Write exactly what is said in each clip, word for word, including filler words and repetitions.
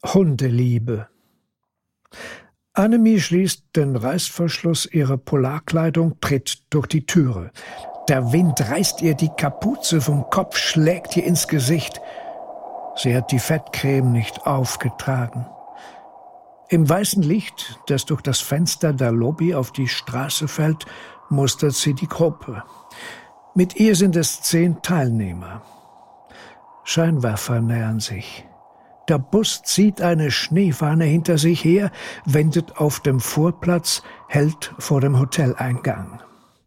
Hundeliebe. Annemie schließt den Reißverschluss ihrer Polarkleidung, tritt durch die Türe. Der Wind reißt ihr die Kapuze vom Kopf, schlägt ihr ins Gesicht. Sie hat die Fettcreme nicht aufgetragen. Im weißen Licht, das durch das Fenster der Lobby auf die Straße fällt, mustert sie die Gruppe. Mit ihr sind es zehn Teilnehmer. Scheinwerfer nähern sich. Der Bus zieht eine Schneefahne hinter sich her, wendet auf dem Vorplatz, hält vor dem Hoteleingang.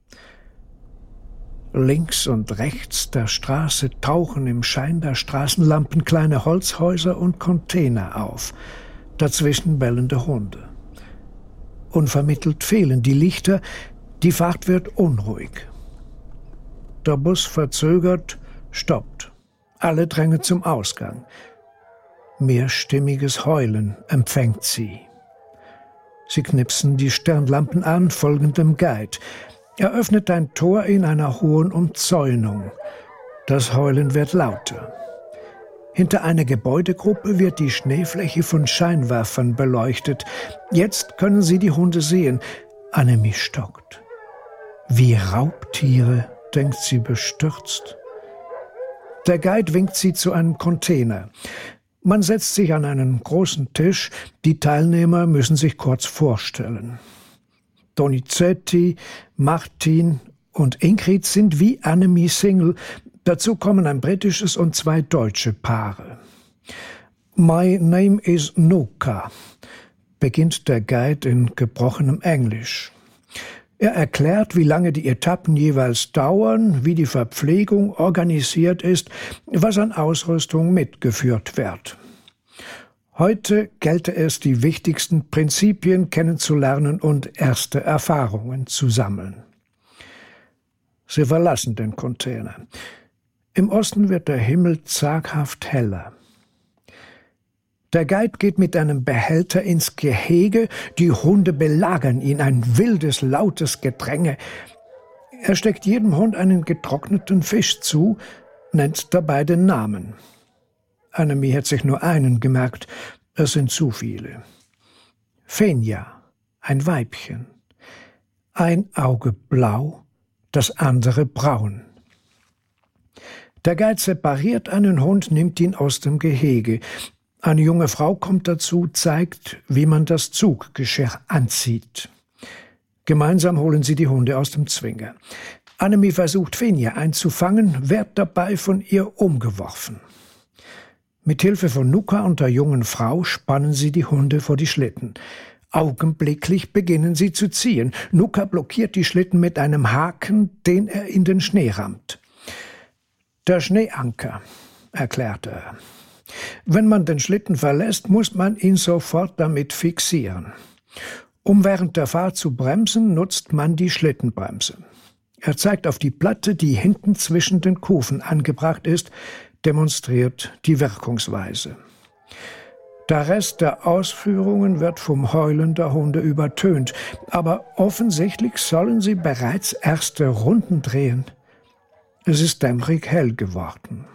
Links und rechts der Straße tauchen im Schein der Straßenlampen kleine Holzhäuser und Container auf, dazwischen bellende Hunde. Unvermittelt fehlen die Lichter, die Fahrt wird unruhig. Der Bus verzögert, stoppt. Alle drängen zum Ausgang. Mehrstimmiges Heulen empfängt sie. Sie knipsen die Stirnlampen an, folgen dem Guide. Er öffnet ein Tor in einer hohen Umzäunung. Das Heulen wird lauter. Hinter einer Gebäudegruppe wird die Schneefläche von Scheinwerfern beleuchtet. Jetzt können sie die Hunde sehen. Annemie stockt. Wie Raubtiere, denkt sie bestürzt. Der Guide winkt sie zu einem Container. Man setzt sich an einen großen Tisch. Die Teilnehmer müssen sich kurz vorstellen. Donizetti, Martin und Ingrid sind wie Annemie Single. Dazu kommen ein britisches und zwei deutsche Paare. My name is Nuka, beginnt der Guide in gebrochenem Englisch. Er erklärt, wie lange die Etappen jeweils dauern, wie die Verpflegung organisiert ist, was an Ausrüstung mitgeführt wird. Heute gelte es, die wichtigsten Prinzipien kennenzulernen und erste Erfahrungen zu sammeln. Sie verlassen den Container. Im Osten wird der Himmel zaghaft heller. Der Guide geht mit einem Behälter ins Gehege, die Hunde belagern ihn, ein wildes, lautes Gedränge. Er steckt jedem Hund einen getrockneten Fisch zu, nennt dabei den Namen. Annemie hat sich nur einen gemerkt, es sind zu viele. Fenja, ein Weibchen. Ein Auge blau, das andere braun. Der Guide separiert einen Hund, nimmt ihn aus dem Gehege. Eine junge Frau kommt dazu, zeigt, wie man das Zuggeschirr anzieht. Gemeinsam holen sie die Hunde aus dem Zwinger. Annemie versucht, Fenja einzufangen, wird dabei von ihr umgeworfen. Mit Hilfe von Nuka und der jungen Frau spannen sie die Hunde vor die Schlitten. Augenblicklich beginnen sie zu ziehen. Nuka blockiert die Schlitten mit einem Haken, den er in den Schnee rammt. Der Schneeanker, erklärt er. Wenn man den Schlitten verlässt, muss man ihn sofort damit fixieren. Um während der Fahrt zu bremsen, nutzt man die Schlittenbremse. Er zeigt auf die Platte, die hinten zwischen den Kufen angebracht ist, demonstriert die Wirkungsweise. Der Rest der Ausführungen wird vom Heulen der Hunde übertönt, aber offensichtlich sollen sie bereits erste Runden drehen. Es ist dämmerig hell geworden.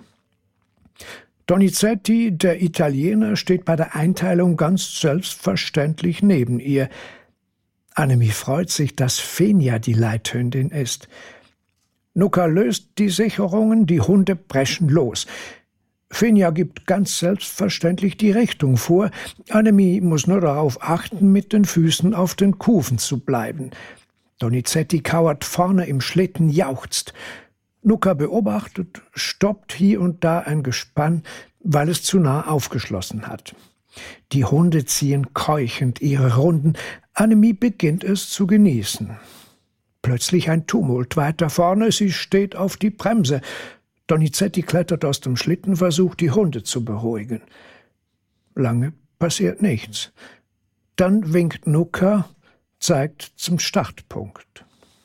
Donizetti, der Italiener, steht bei der Einteilung ganz selbstverständlich neben ihr. Annemie freut sich, dass Fenja die Leithündin ist. Nuka löst die Sicherungen, die Hunde preschen los. Fenja gibt ganz selbstverständlich die Richtung vor. Annemie muss nur darauf achten, mit den Füßen auf den Kufen zu bleiben. Donizetti kauert vorne im Schlitten, jauchzt. Nuka beobachtet, stoppt hier und da ein Gespann, weil es zu nah aufgeschlossen hat. Die Hunde ziehen keuchend ihre Runden. Annemie beginnt es zu genießen. Plötzlich ein Tumult weiter vorne, sie steht auf die Bremse. Donizetti klettert aus dem Schlitten, versucht die Hunde zu beruhigen. Lange passiert nichts. Dann winkt Nuka, zeigt zum Startpunkt.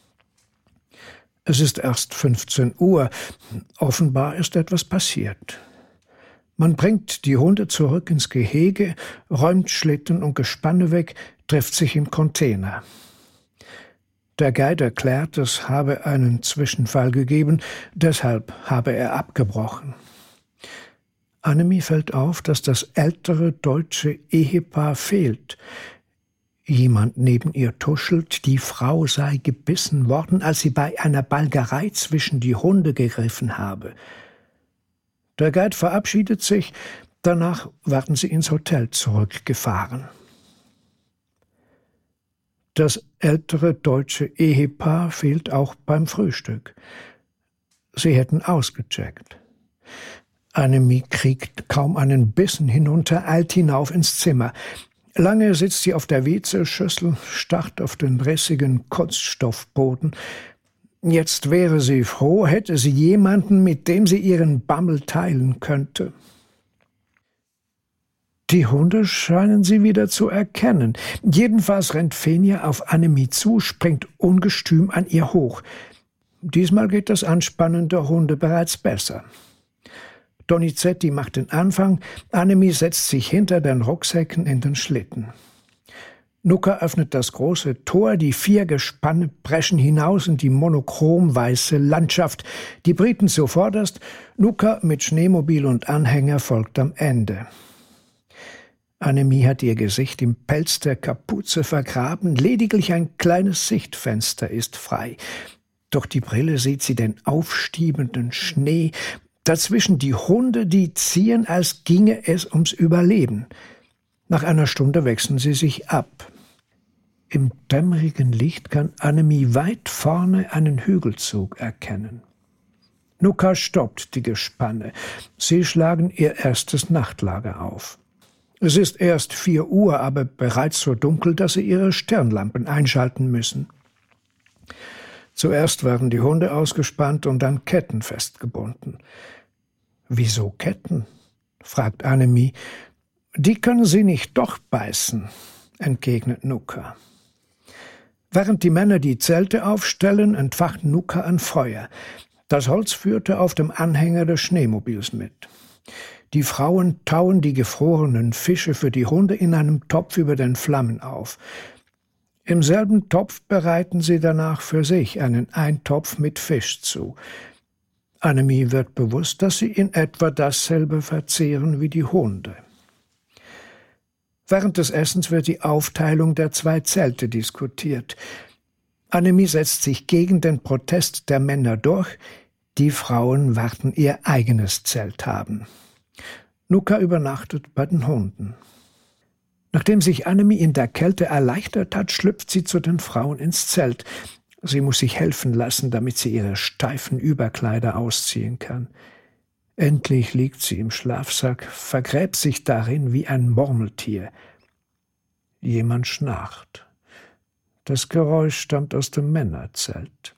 Es ist erst fünfzehn Uhr. Offenbar ist etwas passiert. Man bringt die Hunde zurück ins Gehege, räumt Schlitten und Gespanne weg, trifft sich im Container. Der Guide erklärt, es habe einen Zwischenfall gegeben, deshalb habe er abgebrochen. Annemie fällt auf, dass das ältere deutsche Ehepaar fehlt. Jemand neben ihr tuschelt, die Frau sei gebissen worden, als sie bei einer Balgerei zwischen die Hunde gegriffen habe. Der Guide verabschiedet sich, danach werden sie ins Hotel zurückgefahren. Das ältere deutsche Ehepaar fehlt auch beim Frühstück. Sie hätten ausgecheckt. Annemie kriegt kaum einen Bissen hinunter, eilt hinauf ins Zimmer. Lange sitzt sie auf der W C-Schüssel, starrt auf den rissigen Kunststoffboden. Jetzt wäre sie froh, hätte sie jemanden, mit dem sie ihren Bammel teilen könnte. Die Hunde scheinen sie wieder zu erkennen. Jedenfalls rennt Fenja auf Annemie zu, springt ungestüm an ihr hoch. Diesmal geht das Anspannen der Hunde bereits besser. Donizetti macht den Anfang, Annemie setzt sich hinter den Rucksäcken in den Schlitten. Nuka öffnet das große Tor, die vier Gespanne preschen hinaus in die monochrom weiße Landschaft. Die Briten zuvorderst, Nuka mit Schneemobil und Anhänger folgt am Ende. Annemie hat ihr Gesicht im Pelz der Kapuze vergraben, lediglich ein kleines Sichtfenster ist frei. Durch die Brille sieht sie den aufstiebenden Schnee, dazwischen die Hunde, die ziehen, als ginge es ums Überleben. Nach einer Stunde wechseln sie sich ab. Im dämmerigen Licht kann Annemie weit vorne einen Hügelzug erkennen. Nuka stoppt die Gespanne. Sie schlagen ihr erstes Nachtlager auf. Es ist erst vier Uhr, aber bereits so dunkel, dass sie ihre Stirnlampen einschalten müssen. Zuerst werden die Hunde ausgespannt und dann Ketten festgebunden. »Wieso Ketten?« fragt Annemie. »Die können sie nicht doch beißen«, entgegnet Nuka. Während die Männer die Zelte aufstellen, entfacht Nuka ein Feuer. Das Holz führte auf dem Anhänger des Schneemobils mit. Die Frauen tauen die gefrorenen Fische für die Hunde in einem Topf über den Flammen auf. Im selben Topf bereiten sie danach für sich einen Eintopf mit Fisch zu. Annemie wird bewusst, dass sie in etwa dasselbe verzehren wie die Hunde. Während des Essens wird die Aufteilung der zwei Zelte diskutiert. Annemie setzt sich gegen den Protest der Männer durch, die Frauen werden ihr eigenes Zelt haben. Nuka übernachtet bei den Hunden. Nachdem sich Annemie in der Kälte erleichtert hat, schlüpft sie zu den Frauen ins Zelt. Sie muss sich helfen lassen, damit sie ihre steifen Überkleider ausziehen kann. Endlich liegt sie im Schlafsack, vergräbt sich darin wie ein Murmeltier. Jemand schnarcht. Das Geräusch stammt aus dem Männerzelt.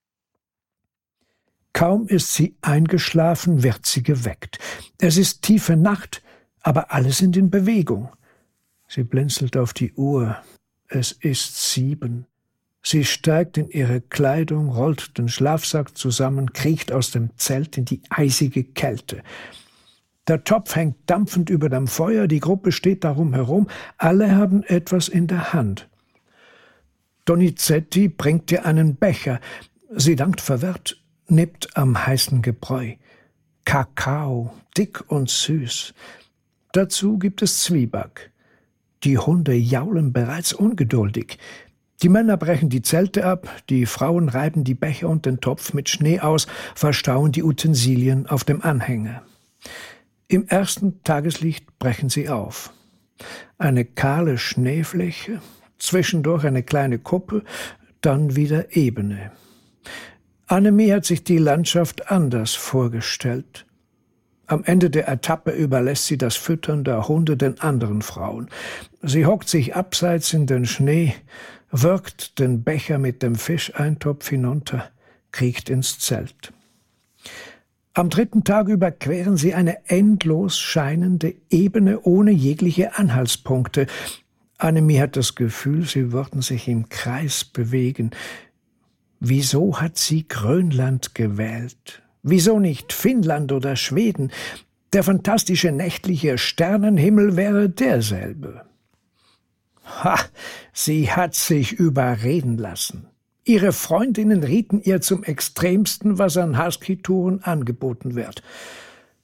Kaum ist sie eingeschlafen, wird sie geweckt. Es ist tiefe Nacht, aber alle sind in Bewegung. Sie blinzelt auf die Uhr. Es ist sieben. Sie steigt in ihre Kleidung, rollt den Schlafsack zusammen, kriecht aus dem Zelt in die eisige Kälte. Der Topf hängt dampfend über dem Feuer, die Gruppe steht darum herum, alle haben etwas in der Hand. Donizetti bringt ihr einen Becher. Sie dankt verwirrt, nippt am heißen Gebräu. Kakao, dick und süß. Dazu gibt es Zwieback. Die Hunde jaulen bereits ungeduldig. Die Männer brechen die Zelte ab, die Frauen reiben die Becher und den Topf mit Schnee aus, verstauen die Utensilien auf dem Anhänger. Im ersten Tageslicht brechen sie auf. Eine kahle Schneefläche, zwischendurch eine kleine Kuppe, dann wieder Ebene. Annemie hat sich die Landschaft anders vorgestellt. Am Ende der Etappe überlässt sie das Füttern der Hunde den anderen Frauen. Sie hockt sich abseits in den Schnee, wirkt den Becher mit dem Fischeintopf hinunter, kriecht ins Zelt. Am dritten Tag überqueren sie eine endlos scheinende Ebene ohne jegliche Anhaltspunkte. Annemie hat das Gefühl, sie würden sich im Kreis bewegen. Wieso hat sie Grönland gewählt? Wieso nicht Finnland oder Schweden? Der fantastische nächtliche Sternenhimmel wäre derselbe. Ha, sie hat sich überreden lassen. Ihre Freundinnen rieten ihr zum Extremsten, was an Husky-Touren angeboten wird.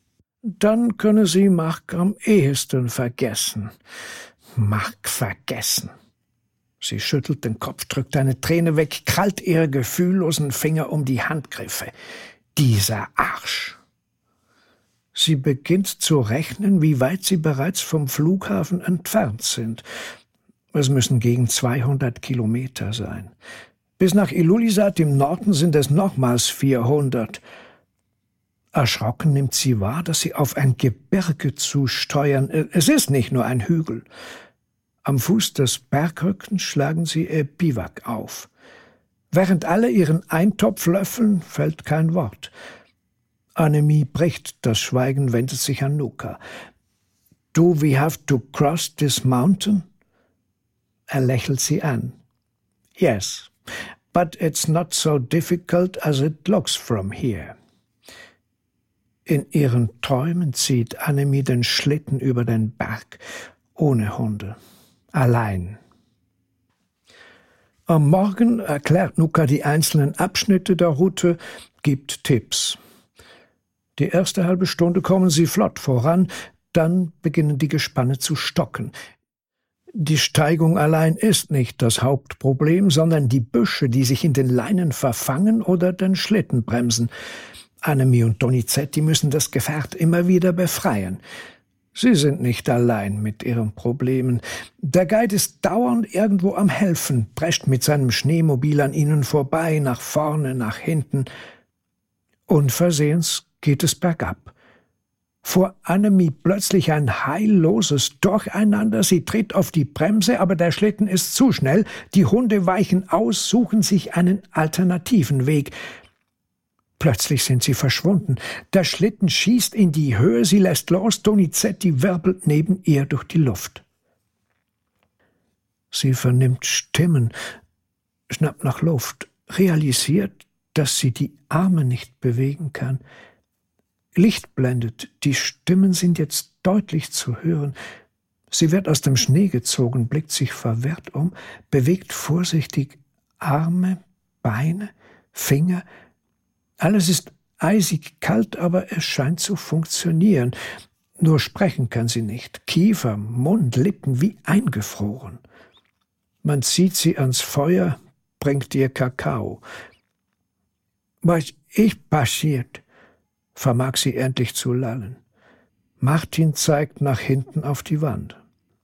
Dann könne sie Mark am ehesten vergessen. Mark vergessen. Sie schüttelt den Kopf, drückt eine Träne weg, krallt ihre gefühllosen Finger um die Handgriffe. Dieser Arsch. Sie beginnt zu rechnen, wie weit sie bereits vom Flughafen entfernt sind. Es müssen gegen zweihundert Kilometer sein. Bis nach Ilulissat im Norden sind es nochmals vierhundert. Erschrocken nimmt sie wahr, dass sie auf ein Gebirge zusteuern. Es ist nicht nur ein Hügel. Am Fuß des Bergrückens schlagen sie ihr Biwak auf. Während alle ihren Eintopf löffeln, fällt kein Wort. Annemie bricht das Schweigen, wendet sich an Nuka. Do we have to cross this mountain? Er lächelt sie an. Yes, but it's not so difficult as it looks from here. In ihren Träumen zieht Annemie den Schlitten über den Berg, ohne Hunde, allein. Am Morgen erklärt Nuka die einzelnen Abschnitte der Route, gibt Tipps. Die erste halbe Stunde kommen sie flott voran, dann beginnen die Gespanne zu stocken. Die Steigung allein ist nicht das Hauptproblem, sondern die Büsche, die sich in den Leinen verfangen oder den Schlitten bremsen. Annemie und Donizetti müssen das Gefährt immer wieder befreien. Sie sind nicht allein mit ihren Problemen. Der Guide ist dauernd irgendwo am Helfen, prescht mit seinem Schneemobil an ihnen vorbei, nach vorne, nach hinten. Unversehens geht es bergab. Vor Annemie plötzlich ein heilloses Durcheinander. Sie tritt auf die Bremse, aber der Schlitten ist zu schnell. Die Hunde weichen aus, suchen sich einen alternativen Weg. Plötzlich sind sie verschwunden. Der Schlitten schießt in die Höhe, sie lässt los, Donizetti wirbelt neben ihr durch die Luft. Sie vernimmt Stimmen, schnappt nach Luft, realisiert, dass sie die Arme nicht bewegen kann. Licht blendet, die Stimmen sind jetzt deutlich zu hören. Sie wird aus dem Schnee gezogen, blickt sich verwirrt um, bewegt vorsichtig Arme, Beine, Finger. Alles ist eisig kalt, aber es scheint zu funktionieren. Nur sprechen kann sie nicht. Kiefer, Mund, Lippen wie eingefroren. Man zieht sie ans Feuer, bringt ihr Kakao. Was ist passiert? Vermag sie endlich zu lallen. Martin zeigt nach hinten auf die Wand.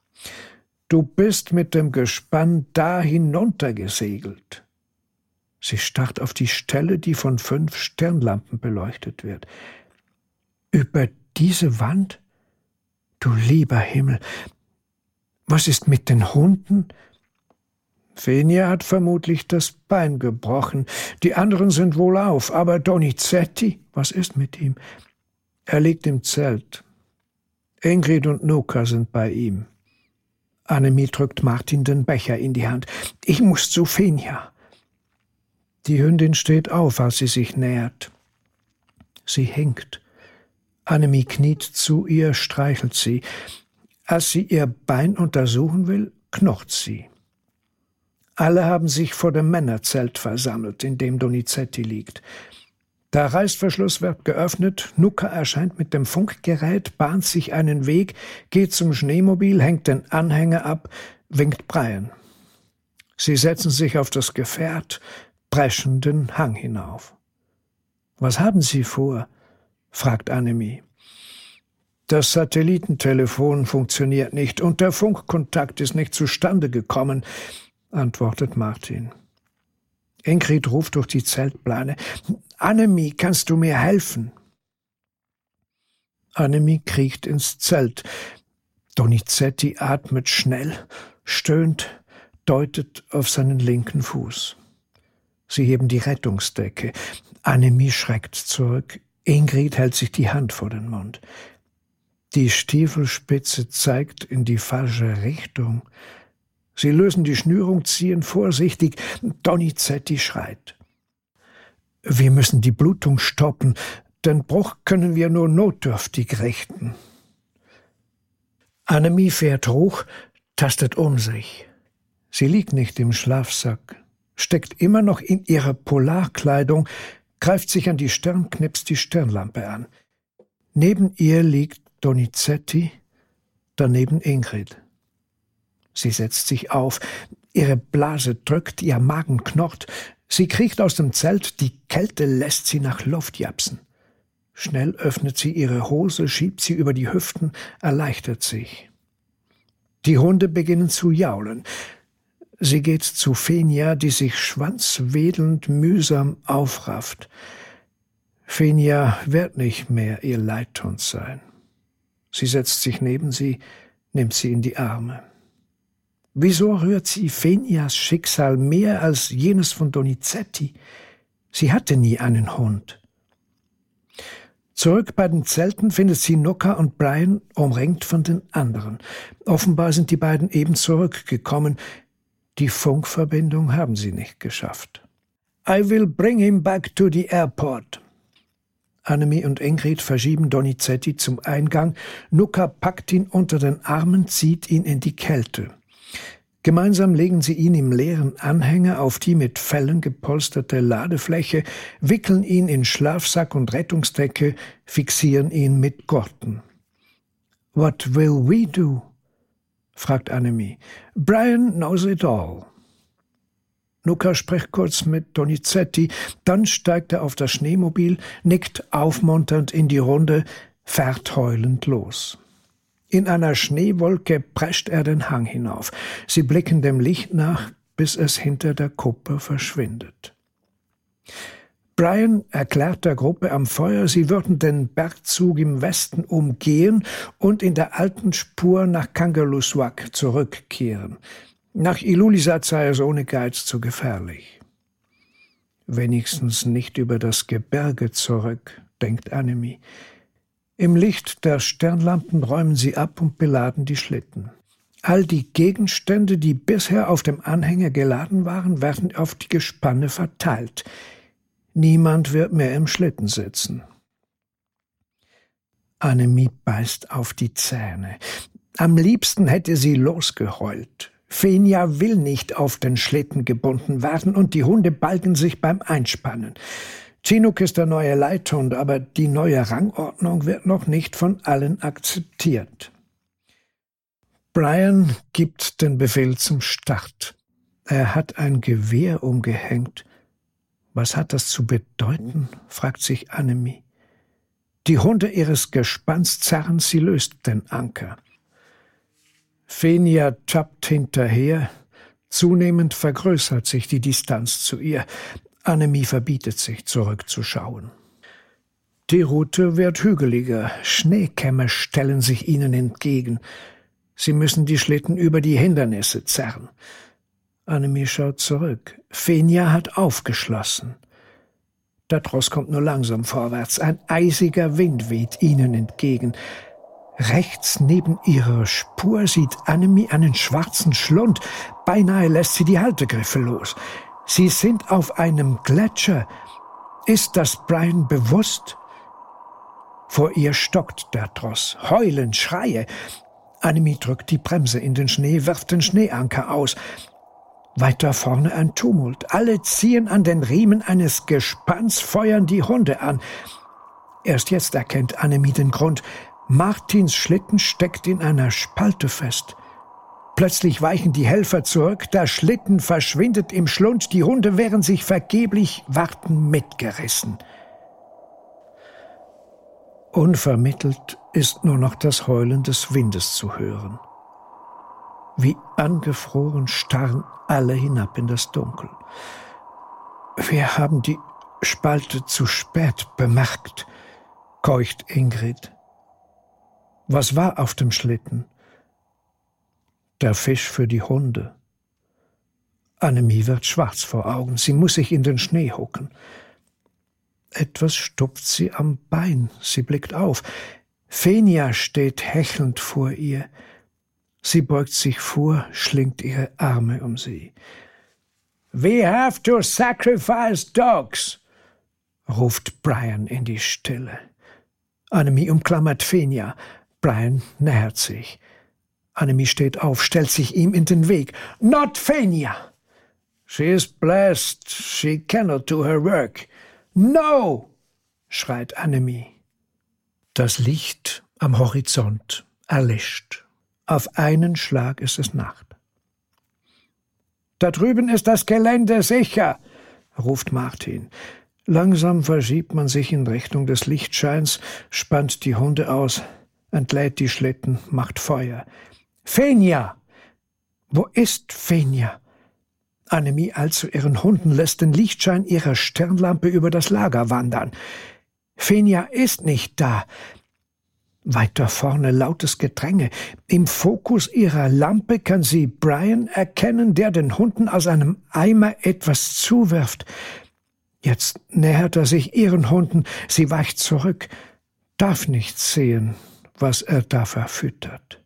Du bist mit dem Gespann da hinuntergesegelt. Sie starrt auf die Stelle, die von fünf Stirnlampen beleuchtet wird. Über diese Wand? Du lieber Himmel! Was ist mit den Hunden? Fenja hat vermutlich das Bein gebrochen. Die anderen sind wohlauf, aber Donizetti, was ist mit ihm? Er liegt im Zelt. Ingrid und Nuka sind bei ihm. Annemie drückt Martin den Becher in die Hand. Ich muss zu Fenja. Die Hündin steht auf, als sie sich nähert. Sie hinkt. Annemie kniet zu ihr, streichelt sie. Als sie ihr Bein untersuchen will, knurrt sie. Alle haben sich vor dem Männerzelt versammelt, in dem Donizetti liegt. Der Reißverschluss wird geöffnet, Nuka erscheint mit dem Funkgerät, bahnt sich einen Weg, geht zum Schneemobil, hängt den Anhänger ab, winkt Brian. Sie setzen sich auf das Gefährt, preschen den Hang hinauf. »Was haben Sie vor?« fragt Annemie. »Das Satellitentelefon funktioniert nicht und der Funkkontakt ist nicht zustande gekommen«, antwortet Martin. Ingrid ruft durch die Zeltplane. »Annemie, kannst du mir helfen?« Annemie kriecht ins Zelt. Donizetti atmet schnell, stöhnt, deutet auf seinen linken Fuß. Sie heben die Rettungsdecke. Annemie schreckt zurück. Ingrid hält sich die Hand vor den Mund. Die Stiefelspitze zeigt in die falsche Richtung. Sie lösen die Schnürung, ziehen vorsichtig. Donizetti schreit. Wir müssen die Blutung stoppen. Den Bruch können wir nur notdürftig richten. Annemie fährt hoch, tastet um sich. Sie liegt nicht im Schlafsack, steckt immer noch in ihrer Polarkleidung, greift sich an die Stirn, knipst die Stirnlampe an. Neben ihr liegt Donizetti, daneben Ingrid. Sie setzt sich auf, ihre Blase drückt, ihr Magen knurrt. Sie kriecht aus dem Zelt, die Kälte lässt sie nach Luft japsen. Schnell öffnet sie ihre Hose, schiebt sie über die Hüften, erleichtert sich. Die Hunde beginnen zu jaulen. Sie geht zu Fenja, die sich schwanzwedelnd mühsam aufrafft. Fenja wird nicht mehr ihr Leidhund sein. Sie setzt sich neben sie, nimmt sie in die Arme. Wieso rührt sie Fenjas Schicksal mehr als jenes von Donizetti? Sie hatte nie einen Hund. Zurück bei den Zelten findet sie Nuka und Brian umringt von den anderen. Offenbar sind die beiden eben zurückgekommen. Die Funkverbindung haben sie nicht geschafft. I will bring him back to the airport. Annemie und Ingrid verschieben Donizetti zum Eingang. Nuka packt ihn unter den Armen, zieht ihn in die Kälte. Gemeinsam legen sie ihn im leeren Anhänger auf die mit Fellen gepolsterte Ladefläche, wickeln ihn in Schlafsack und Rettungsdecke, fixieren ihn mit Gurten. »What will we do?« fragt Annemie. »Brian knows it all.« Nuka spricht kurz mit Donizetti, dann steigt er auf das Schneemobil, nickt aufmunternd in die Runde, fährt heulend los. In einer Schneewolke prescht er den Hang hinauf. Sie blicken dem Licht nach, bis es hinter der Kuppe verschwindet. Brian erklärt der Gruppe am Feuer, sie würden den Bergzug im Westen umgehen und in der alten Spur nach Kangerlussuaq zurückkehren. Nach Ilulissat sei es ohne Guide zu gefährlich. Wenigstens nicht über das Gebirge zurück, denkt Annemie. Im Licht der Sternlampen räumen sie ab und beladen die Schlitten. All die Gegenstände, die bisher auf dem Anhänger geladen waren, werden auf die Gespanne verteilt. Niemand wird mehr im Schlitten sitzen. Annemie beißt auf die Zähne. Am liebsten hätte sie losgeheult. Fenja will nicht auf den Schlitten gebunden werden und die Hunde balgen sich beim Einspannen. Chinook ist der neue Leithund, aber die neue Rangordnung wird noch nicht von allen akzeptiert. Brian gibt den Befehl zum Start. Er hat ein Gewehr umgehängt. Was hat das zu bedeuten, fragt sich Annemie. Die Hunde ihres Gespanns zerren, sie löst den Anker. Fenja tappt hinterher. Zunehmend vergrößert sich die Distanz zu ihr. Annemie verbietet sich, zurückzuschauen. Die Route wird hügeliger. Schneekämme stellen sich ihnen entgegen. Sie müssen die Schlitten über die Hindernisse zerren. Annemie schaut zurück. Fenja hat aufgeschlossen. Der Tross kommt nur langsam vorwärts. Ein eisiger Wind weht ihnen entgegen. Rechts neben ihrer Spur sieht Annemie einen schwarzen Schlund. Beinahe lässt sie die Haltegriffe los. Sie sind auf einem Gletscher. Ist das Brian bewusst? Vor ihr stockt der Tross. Heulen, Schreie. Annemie drückt die Bremse in den Schnee, wirft den Schneeanker aus. Weiter vorne ein Tumult. Alle ziehen an den Riemen eines Gespanns, feuern die Hunde an. Erst jetzt erkennt Annemie den Grund. Martins Schlitten steckt in einer Spalte fest. Plötzlich weichen die Helfer zurück, der Schlitten verschwindet im Schlund, die Hunde wären sich vergeblich warten mitgerissen. Unvermittelt ist nur noch das Heulen des Windes zu hören. Wie angefroren starren alle hinab in das Dunkel. Wir haben die Spalte zu spät bemerkt, keucht Ingrid. Was war auf dem Schlitten? Der Fisch für die Hunde. Annemie wird schwarz vor Augen. Sie muss sich in den Schnee hucken. Etwas stupft sie am Bein. Sie blickt auf. Fenja steht hechelnd vor ihr. Sie beugt sich vor, schlingt ihre Arme um sie. »We have to sacrifice dogs«, ruft Brian in die Stille. Annemie umklammert Fenja. Brian nähert sich. Annemie steht auf, stellt sich ihm in den Weg. »Not Fenja!« »She is blessed. She cannot do her work.« »No!« schreit Annemie. Das Licht am Horizont erlischt. Auf einen Schlag ist es Nacht. »Da drüben ist das Gelände sicher«, ruft Martin. Langsam verschiebt man sich in Richtung des Lichtscheins, spannt die Hunde aus, entlädt die Schlitten, macht Feuer. »Fenja! Wo ist Fenja?« Annemie eilt zu ihren Hunden, lässt den Lichtschein ihrer Stirnlampe über das Lager wandern. »Fenja ist nicht da!« Weiter vorne lautes Gedränge. Im Fokus ihrer Lampe kann sie Brian erkennen, der den Hunden aus einem Eimer etwas zuwirft. Jetzt nähert er sich ihren Hunden, sie weicht zurück, darf nicht sehen, was er da verfüttert.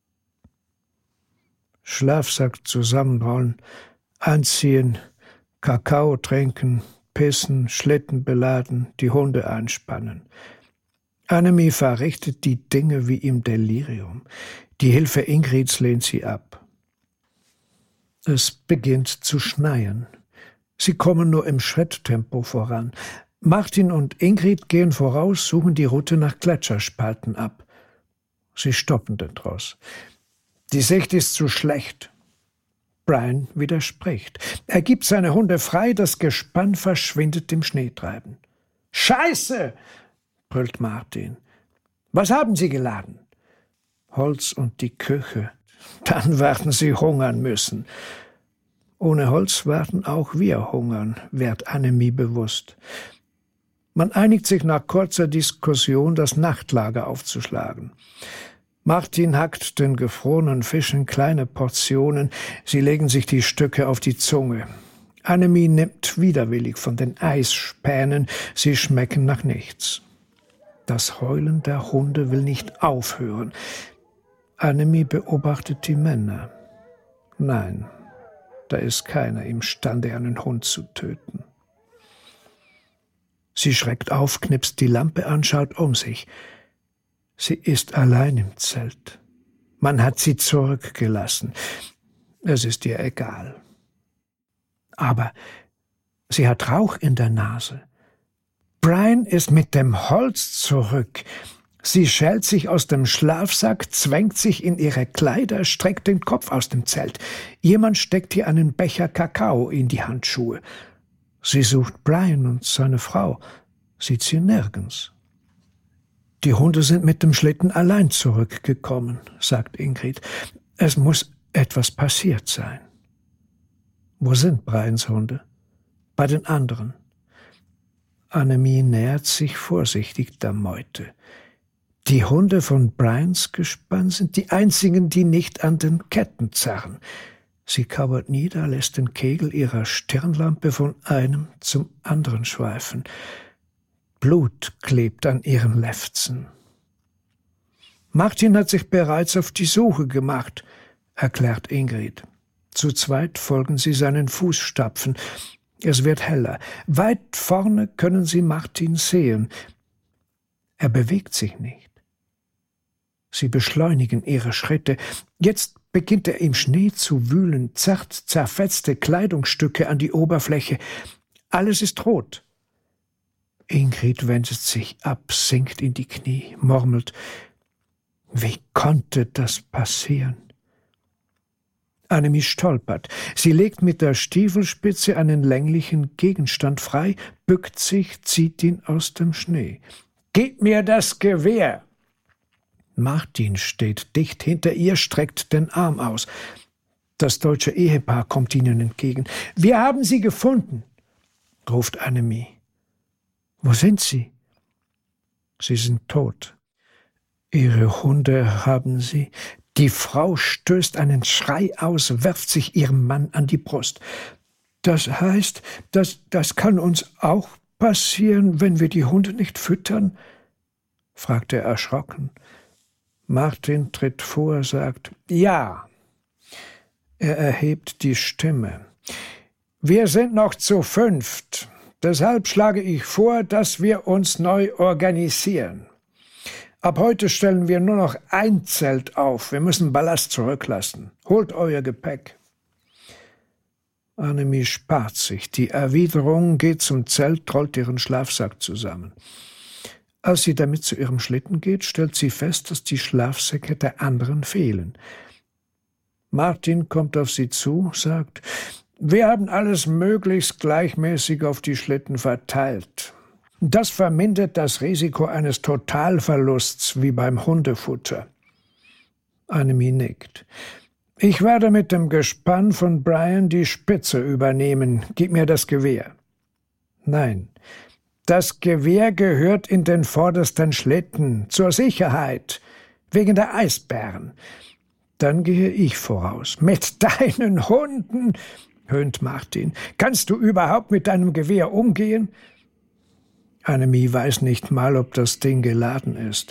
Schlafsack zusammenrollen, anziehen, Kakao trinken, pissen, Schlitten beladen, die Hunde einspannen. Annemie verrichtet die Dinge wie im Delirium. Die Hilfe Ingrids lehnt sie ab. Es beginnt zu schneien. Sie kommen nur im Schritttempo voran. Martin und Ingrid gehen voraus, suchen die Route nach Gletscherspalten ab. Sie stoppen den Tross. Die Sicht ist zu schlecht. Brian widerspricht. Er gibt seine Hunde frei, das Gespann verschwindet im Schneetreiben. »Scheiße!« brüllt Martin. »Was haben Sie geladen?« »Holz und die Küche. Dann werden Sie hungern müssen.« Ohne Holz werden auch wir hungern, wird Annemie bewusst. Man einigt sich nach kurzer Diskussion, das Nachtlager aufzuschlagen. Martin hackt den gefrorenen Fisch in kleine Portionen, sie legen sich die Stücke auf die Zunge. Annemie nimmt widerwillig von den Eisspänen, sie schmecken nach nichts. Das Heulen der Hunde will nicht aufhören. Annemie beobachtet die Männer. Nein, da ist keiner imstande, einen Hund zu töten. Sie schreckt auf, knipst die Lampe an, schaut um sich. Sie ist allein im Zelt. Man hat sie zurückgelassen. Es ist ihr egal. Aber sie hat Rauch in der Nase. Brian ist mit dem Holz zurück. Sie schält sich aus dem Schlafsack, zwängt sich in ihre Kleider, streckt den Kopf aus dem Zelt. Jemand steckt ihr einen Becher Kakao in die Handschuhe. Sie sucht Brian und seine Frau, sieht sie nirgends. »Die Hunde sind mit dem Schlitten allein zurückgekommen«, sagt Ingrid. »Es muss etwas passiert sein.« »Wo sind Brians Hunde?« »Bei den anderen.« Annemie nähert sich vorsichtig der Meute. Die Hunde von Brians Gespann sind die einzigen, die nicht an den Ketten zerren. Sie kauert nieder, lässt den Kegel ihrer Stirnlampe von einem zum anderen schweifen. Blut klebt an ihren Lefzen. »Martin hat sich bereits auf die Suche gemacht«, erklärt Ingrid. Zu zweit folgen sie seinen Fußstapfen. Es wird heller. Weit vorne können sie Martin sehen. Er bewegt sich nicht. Sie beschleunigen ihre Schritte. Jetzt beginnt er im Schnee zu wühlen, zerrt zerfetzte Kleidungsstücke an die Oberfläche. Alles ist rot. Ingrid wendet sich ab, sinkt in die Knie, murmelt: »Wie konnte das passieren?« Annemie stolpert. Sie legt mit der Stiefelspitze einen länglichen Gegenstand frei, bückt sich, zieht ihn aus dem Schnee. »Gib mir das Gewehr!« Martin steht dicht hinter ihr, streckt den Arm aus. Das deutsche Ehepaar kommt ihnen entgegen. »Wir haben sie gefunden«, ruft Annemie. »Wo sind sie?« »Sie sind tot. Ihre Hunde haben sie.« Die Frau stößt einen Schrei aus, wirft sich ihrem Mann an die Brust. »Das heißt, das, das kann uns auch passieren, wenn wir die Hunde nicht füttern?« fragt er erschrocken. Martin tritt vor, sagt: »Ja.« Er erhebt die Stimme. »Wir sind noch zu fünft. Deshalb schlage ich vor, dass wir uns neu organisieren. Ab heute stellen wir nur noch ein Zelt auf. Wir müssen Ballast zurücklassen. Holt euer Gepäck.« Annemie spart sich. Die Erwiderung geht zum Zelt, rollt ihren Schlafsack zusammen. Als sie damit zu ihrem Schlitten geht, stellt sie fest, dass die Schlafsäcke der anderen fehlen. Martin kommt auf sie zu, sagt: »Wir haben alles möglichst gleichmäßig auf die Schlitten verteilt. Das vermindert das Risiko eines Totalverlusts wie beim Hundefutter.« Annemie nickt. »Ich werde mit dem Gespann von Brian die Spitze übernehmen. Gib mir das Gewehr.« »Nein, das Gewehr gehört in den vordersten Schlitten, zur Sicherheit, wegen der Eisbären. Dann gehe ich voraus.« »Mit deinen Hunden«, höhnt Martin. »Kannst du überhaupt mit deinem Gewehr umgehen?« Annemie weiß nicht mal, ob das Ding geladen ist.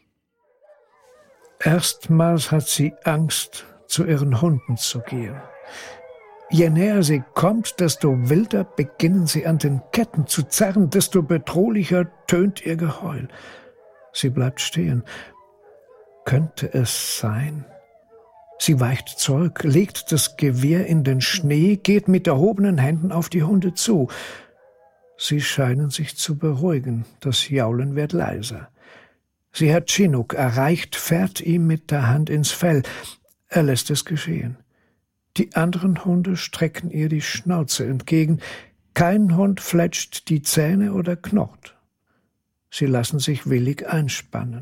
Erstmals hat sie Angst, zu ihren Hunden zu gehen. Je näher sie kommt, desto wilder beginnen sie an den Ketten zu zerren, desto bedrohlicher tönt ihr Geheul. Sie bleibt stehen. Könnte es sein? Sie weicht zurück, legt das Gewehr in den Schnee, geht mit erhobenen Händen auf die Hunde zu. Sie scheinen sich zu beruhigen, das Jaulen wird leiser. Sie hat Chinook erreicht, fährt ihm mit der Hand ins Fell. Er lässt es geschehen. Die anderen Hunde strecken ihr die Schnauze entgegen. Kein Hund fletscht die Zähne oder knurrt. Sie lassen sich willig einspannen.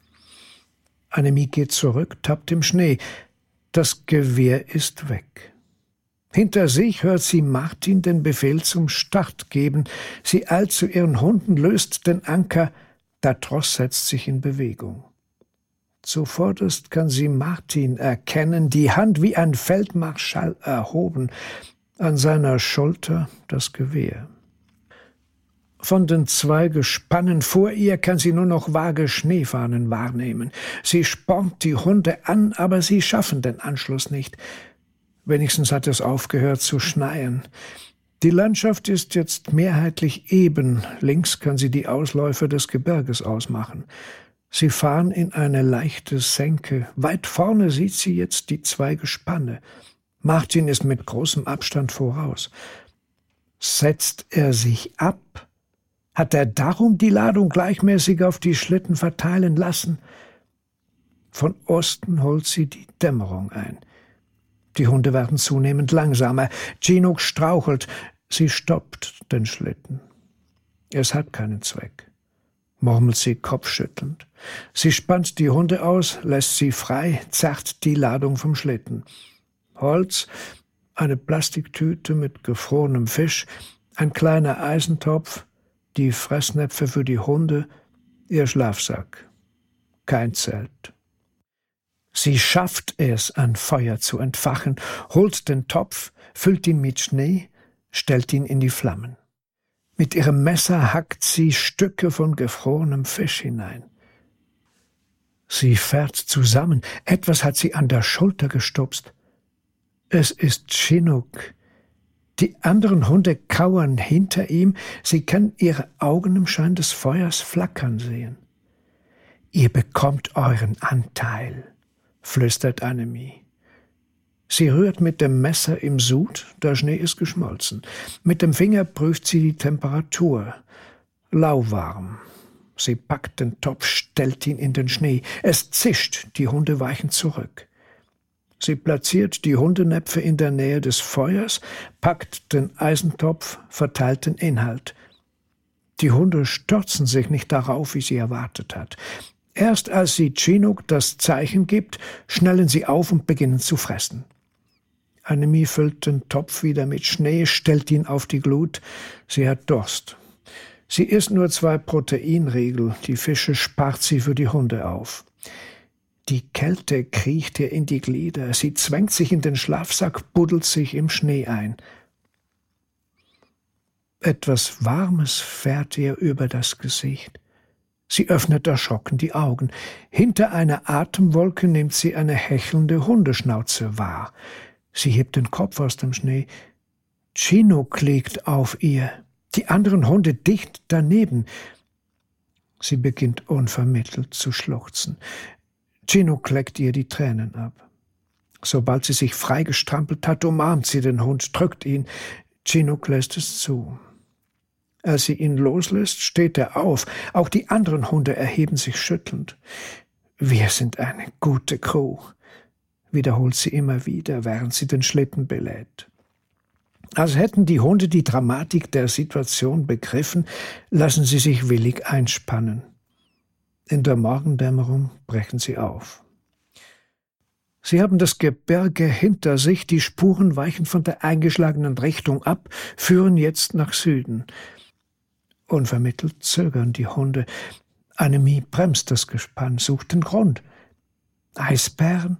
Annemie geht zurück, tappt im Schnee. Das Gewehr ist weg. Hinter sich hört sie Martin den Befehl zum Start geben. Sie eilt zu ihren Hunden, löst den Anker. Der Tross setzt sich in Bewegung. Zuvorderst kann sie Martin erkennen, die Hand wie ein Feldmarschall erhoben, an seiner Schulter das Gewehr. Von den zwei Gespannen vor ihr kann sie nur noch vage Schneefahnen wahrnehmen. Sie spornt die Hunde an, aber sie schaffen den Anschluss nicht. Wenigstens hat es aufgehört zu schneien. Die Landschaft ist jetzt mehrheitlich eben. Links kann sie die Ausläufer des Gebirges ausmachen. Sie fahren in eine leichte Senke. Weit vorne sieht sie jetzt die zwei Gespanne. Martin ist mit großem Abstand voraus. Setzt er sich ab? Hat er darum die Ladung gleichmäßig auf die Schlitten verteilen lassen? Von Osten holt sie die Dämmerung ein. Die Hunde werden zunehmend langsamer. Chinook strauchelt. Sie stoppt den Schlitten. Es hat keinen Zweck, murmelt sie kopfschüttelnd. Sie spannt die Hunde aus, lässt sie frei, zerrt die Ladung vom Schlitten. Holz, eine Plastiktüte mit gefrorenem Fisch, ein kleiner Eisentopf, die Fressnäpfe für die Hunde, ihr Schlafsack. Kein Zelt. Sie schafft es, ein Feuer zu entfachen, holt den Topf, füllt ihn mit Schnee, stellt ihn in die Flammen. Mit ihrem Messer hackt sie Stücke von gefrorenem Fisch hinein. Sie fährt zusammen. Etwas hat sie an der Schulter gestupst. Es ist Chinook. Die anderen Hunde kauern hinter ihm. Sie kann ihre Augen im Schein des Feuers flackern sehen. »Ihr bekommt euren Anteil«, flüstert Annemie. Sie rührt mit dem Messer im Sud, der Schnee ist geschmolzen. Mit dem Finger prüft sie die Temperatur. Lauwarm. Sie packt den Topf, stellt ihn in den Schnee. Es zischt, die Hunde weichen zurück. Sie platziert die Hundenäpfe in der Nähe des Feuers, packt den Eisentopf, verteilt den Inhalt. Die Hunde stürzen sich nicht darauf, wie sie erwartet hat. Erst als sie Chinook das Zeichen gibt, schnellen sie auf und beginnen zu fressen. Annemie füllt den Topf wieder mit Schnee, stellt ihn auf die Glut. Sie hat Durst. Sie isst nur zwei Proteinriegel, die Fische spart sie für die Hunde auf. Die Kälte kriecht ihr in die Glieder. Sie zwängt sich in den Schlafsack, buddelt sich im Schnee ein. Etwas Warmes fährt ihr über das Gesicht. Sie öffnet erschrocken die Augen. Hinter einer Atemwolke nimmt sie eine hechelnde Hundeschnauze wahr. Sie hebt den Kopf aus dem Schnee. Chinook liegt auf ihr, die anderen Hunde dicht daneben. Sie beginnt unvermittelt zu schluchzen. Chinook leckt ihr die Tränen ab. Sobald sie sich freigestrampelt hat, umarmt sie den Hund, drückt ihn. Chinook lässt es zu. Als sie ihn loslässt, steht er auf. Auch die anderen Hunde erheben sich schüttelnd. »Wir sind eine gute Crew«, wiederholt sie immer wieder, während sie den Schlitten belädt. Als hätten die Hunde die Dramatik der Situation begriffen, lassen sie sich willig einspannen. In der Morgendämmerung brechen sie auf. Sie haben das Gebirge hinter sich, die Spuren weichen von der eingeschlagenen Richtung ab, führen jetzt nach Süden. Unvermittelt zögern die Hunde. Annemie bremst das Gespann, sucht den Grund. Eisbären?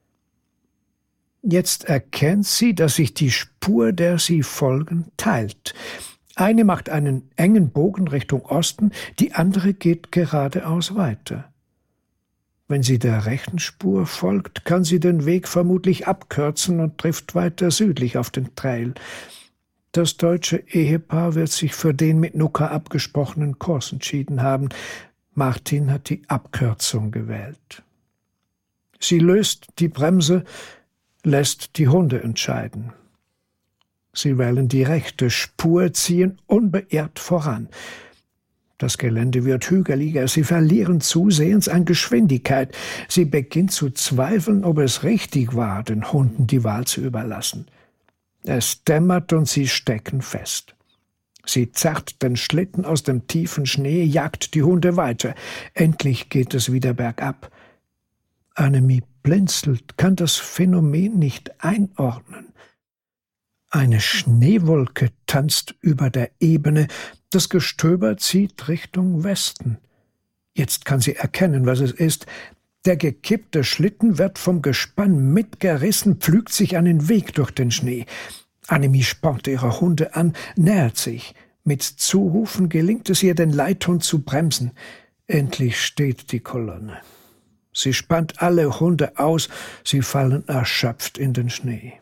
Jetzt erkennt sie, dass sich die Spur, der sie folgen, teilt. Eine macht einen engen Bogen Richtung Osten, die andere geht geradeaus weiter. Wenn sie der rechten Spur folgt, kann sie den Weg vermutlich abkürzen und trifft weiter südlich auf den Trail. Das deutsche Ehepaar wird sich für den mit Nuka abgesprochenen Kurs entschieden haben. Martin hat die Abkürzung gewählt. Sie löst die Bremse, lässt die Hunde entscheiden. Sie wählen die rechte Spur, ziehen unbeirrt voran. Das Gelände wird hügeliger, sie verlieren zusehends an Geschwindigkeit. Sie beginnt zu zweifeln, ob es richtig war, den Hunden die Wahl zu überlassen. Es dämmert und sie stecken fest. Sie zerrt den Schlitten aus dem tiefen Schnee, jagt die Hunde weiter. Endlich geht es wieder bergab. Annemie blinzelt, kann das Phänomen nicht einordnen. Eine Schneewolke tanzt über der Ebene, das Gestöber zieht Richtung Westen. Jetzt kann sie erkennen, was es ist. Der gekippte Schlitten wird vom Gespann mitgerissen, pflügt sich einen Weg durch den Schnee. Annemie spornt ihre Hunde an, nähert sich. Mit Zurufen gelingt es ihr, den Leithund zu bremsen. Endlich steht die Kolonne. Sie spannt alle Hunde aus, sie fallen erschöpft in den Schnee.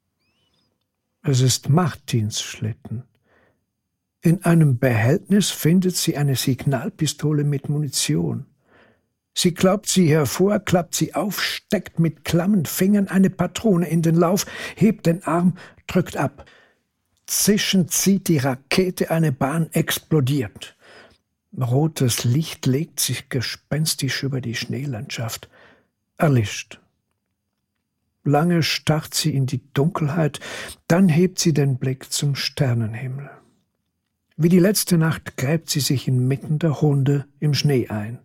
Es ist Martins Schlitten. In einem Behältnis findet sie eine Signalpistole mit Munition. Sie klappt sie hervor, klappt sie auf, steckt mit klammen Fingern eine Patrone in den Lauf, hebt den Arm, drückt ab. Zischend zieht die Rakete eine Bahn, explodiert. Rotes Licht legt sich gespenstisch über die Schneelandschaft. Erlischt. Lange starrt sie in die Dunkelheit, dann hebt sie den Blick zum Sternenhimmel. Wie die letzte Nacht gräbt sie sich inmitten der Hunde im Schnee ein.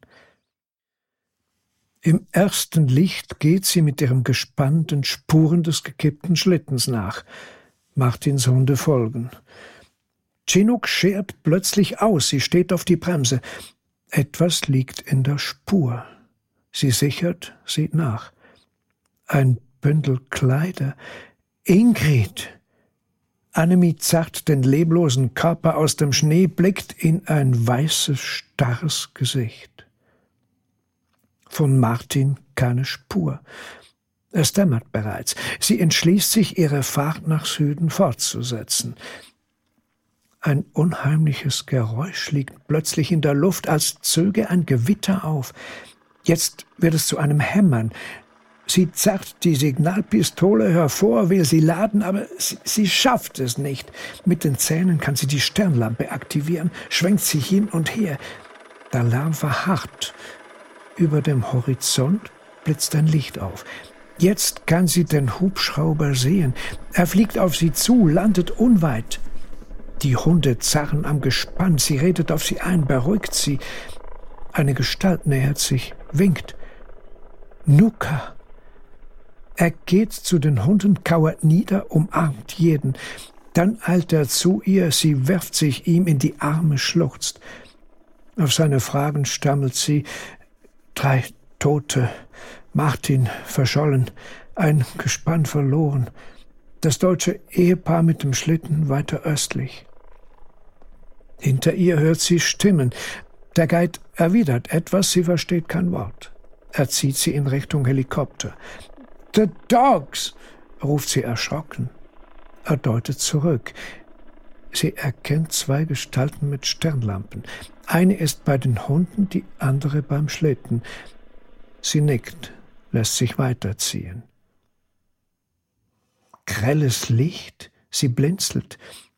Im ersten Licht geht sie mit ihrem Gespann den Spuren des gekippten Schlittens nach. Martins Hunde folgen. Chinook schert plötzlich aus, sie steht auf die Bremse. Etwas liegt in der Spur. Sie sichert, sieht nach. Ein Bündel Kleider. Ingrid! Annemie zerrt den leblosen Körper aus dem Schnee, blickt in ein weißes, starres Gesicht. Von Martin keine Spur. Es dämmert bereits. Sie entschließt sich, ihre Fahrt nach Süden fortzusetzen. Ein unheimliches Geräusch liegt plötzlich in der Luft, als zöge ein Gewitter auf. Jetzt wird es zu einem Hämmern. Sie zerrt die Signalpistole hervor, will sie laden, aber sie, sie schafft es nicht. Mit den Zähnen kann sie die Stirnlampe aktivieren, schwenkt sie hin und her. Der Lärm verharrt. Über dem Horizont blitzt ein Licht auf. Jetzt kann sie den Hubschrauber sehen. Er fliegt auf sie zu, landet unweit. Die Hunde zerren am Gespann, sie redet auf sie ein, beruhigt sie. Eine Gestalt nähert sich, winkt. Nuka. Er geht zu den Hunden, kauert nieder, umarmt jeden. Dann eilt er zu ihr, sie wirft sich ihm in die Arme, schluchzt. Auf seine Fragen stammelt sie: Drei Tote, Martin verschollen, ein Gespann verloren, das deutsche Ehepaar mit dem Schlitten weiter östlich. Hinter ihr hört sie Stimmen. Der Guide erwidert etwas, sie versteht kein Wort. Er zieht sie in Richtung Helikopter. »The dogs!« ruft sie erschrocken. Er deutet zurück. Sie erkennt zwei Gestalten mit Stirnlampen. Eine ist bei den Hunden, die andere beim Schlitten. Sie nickt, lässt sich weiterziehen. Grelles Licht, sie blinzelt.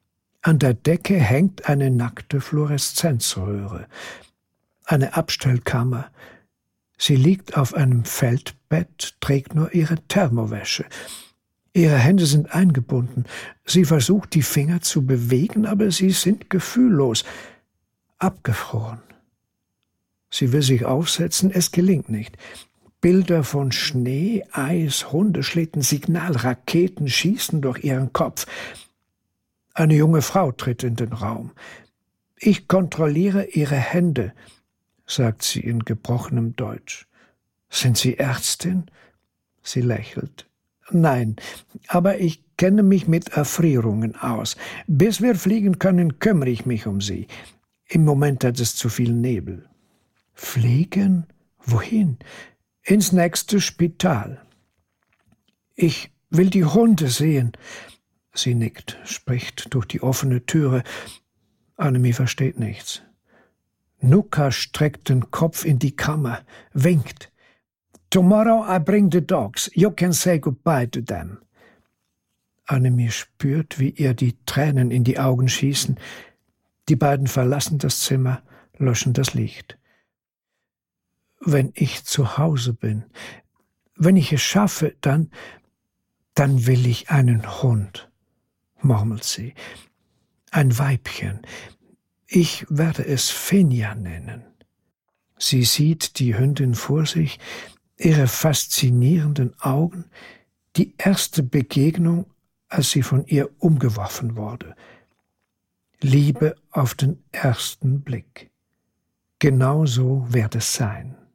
An der Decke hängt eine nackte Fluoreszenzröhre, eine Abstellkammer. Sie liegt auf einem Feldbett, trägt nur ihre Thermowäsche. Ihre Hände sind eingebunden. Sie versucht, die Finger zu bewegen, aber sie sind gefühllos, abgefroren. Sie will sich aufsetzen, es gelingt nicht. Bilder von Schnee, Eis, Hundeschlitten, Signalraketen schießen durch ihren Kopf. Eine junge Frau tritt in den Raum. »Ich kontrolliere Ihre Hände«, sagt sie in gebrochenem Deutsch. »Sind Sie Ärztin?« Sie lächelt. »Nein, aber ich kenne mich mit Erfrierungen aus. Bis wir fliegen können, kümmere ich mich um Sie. Im Moment hat es zu viel Nebel.« »Fliegen? Wohin?« »Ins nächste Spital.« »Ich will die Hunde sehen.« Sie nickt, spricht durch die offene Türe. Annemie versteht nichts. Nuka streckt den Kopf in die Kammer, winkt. »Tomorrow I bring the dogs. You can say goodbye to them.« Annemie spürt, wie ihr die Tränen in die Augen schießen. Die beiden verlassen das Zimmer, löschen das Licht. »Wenn ich zu Hause bin, wenn ich es schaffe, dann, dann will ich einen Hund«, murmelt sie. »Ein Weibchen. Ich werde es Finja nennen.« Sie sieht die Hündin vor sich, ihre faszinierenden Augen, die erste Begegnung, als sie von ihr umgeworfen wurde. Liebe auf den ersten Blick. Genau so wird es sein.